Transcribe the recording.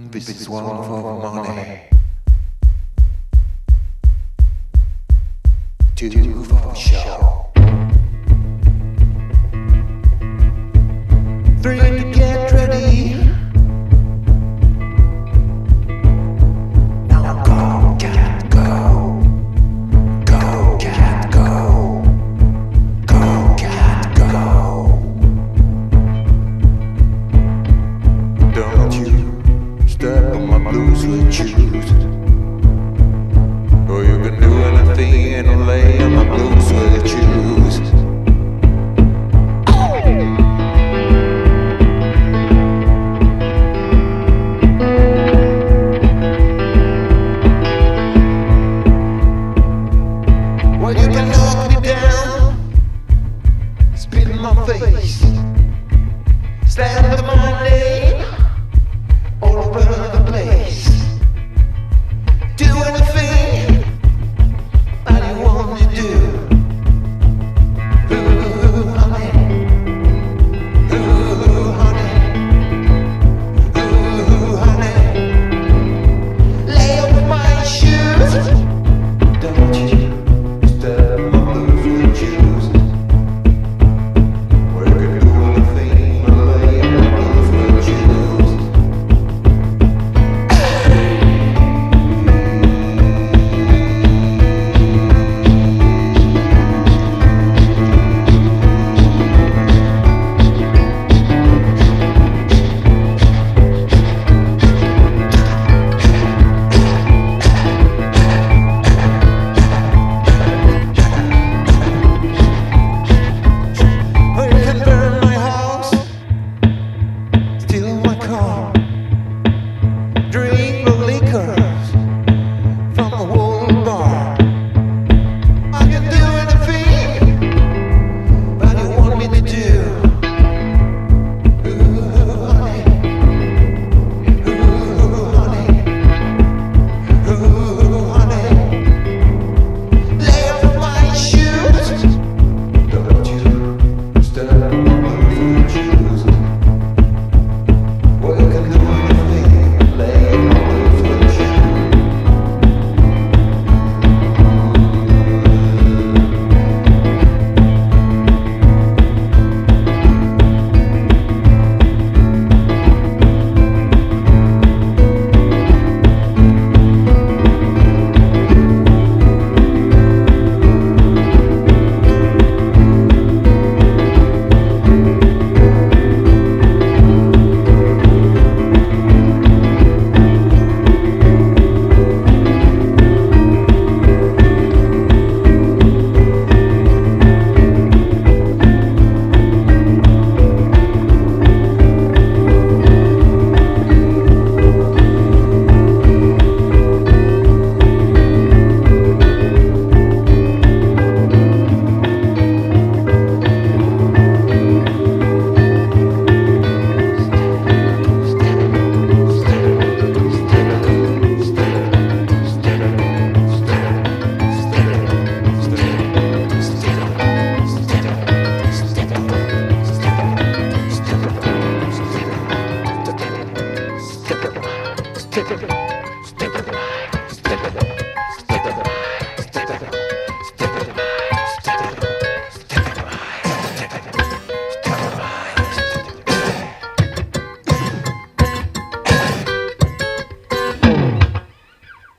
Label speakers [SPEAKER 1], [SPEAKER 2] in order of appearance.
[SPEAKER 1] This is one for money, two for show, three to get ready. Now go, cat, go. Go, cat, go. Go, cat, go. Don't you step on my blue suede shoes, or you can do anything and lay on my blue suede shoes. Well, you can knock me down, spit in my face, slander my name all over the place. Do anything that you want me to do. Ooh, honey. Ooh, honey. Ooh, honey. Lay off my shoes. Don't you step on my blue suede shoes. Well, you can do anything but lay on my blue suede shoes. Drink the liquors from a old bar. I can do anything that you want me to do. Ooh, honey. Ooh, honey. Ooh, honey. Lay off my shoes. Don't you step on my blue suede shoes. Well, you can do anything. Take it.